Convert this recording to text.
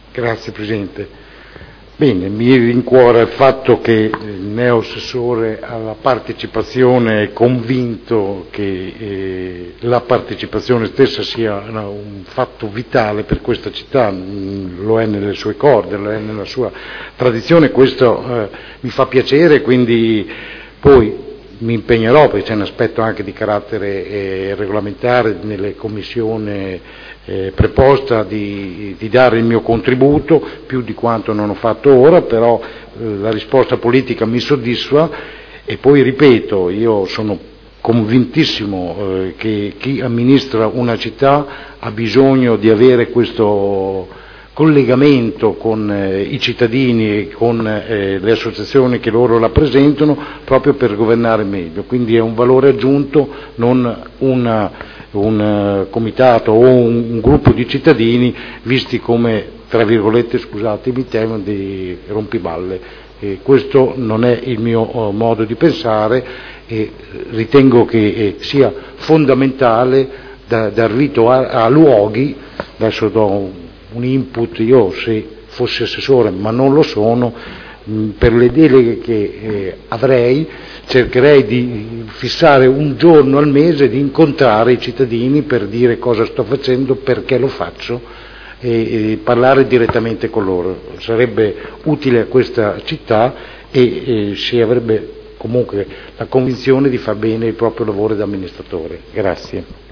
Grazie Presidente. Bene, mi rincuora il fatto che il neo-assessore alla partecipazione è convinto che la partecipazione stessa sia un fatto vitale per questa città, lo è nelle sue corde, lo è nella sua tradizione, questo mi fa piacere, quindi poi mi impegnerò, perché c'è un aspetto anche di carattere regolamentare nelle commissioni preposta di dare il mio contributo, più di quanto non ho fatto ora, però la risposta politica mi soddisfa e poi ripeto, io sono convintissimo che chi amministra una città ha bisogno di avere questo collegamento con i cittadini e con le associazioni che loro rappresentano proprio per governare meglio, quindi è un valore aggiunto, non un comitato o un gruppo di cittadini visti come, tra virgolette, scusatemi il termine, dei rompiballe. Questo non è il mio modo di pensare e ritengo che sia fondamentale dal rito a luoghi. Adesso do un input, io se fossi assessore, ma non lo sono, per le deleghe che avrei cercherei di fissare un giorno al mese di incontrare i cittadini per dire cosa sto facendo, perché lo faccio e parlare direttamente con loro. Sarebbe utile a questa città e si avrebbe comunque la convinzione di far bene il proprio lavoro da amministratore. Grazie.